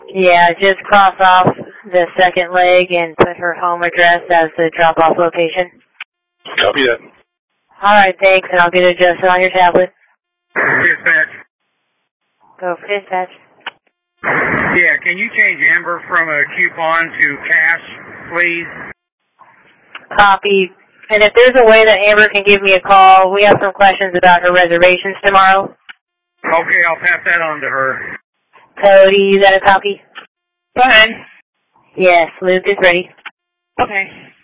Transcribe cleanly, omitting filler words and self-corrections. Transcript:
Yeah, just cross off the second leg and put her home address as the drop-off location. Copy that. All right, thanks, and I'll get it adjusted on your tablet. Dispatch. Go for dispatch. Yeah, can you change Amber from a coupon to cash, please? Copy. And if there's a way that Amber can give me a call, we have some questions about her reservations tomorrow. Okay, I'll pass that on to her. Cody, is that a copy? Go ahead. Yes, Luke is ready. Okay.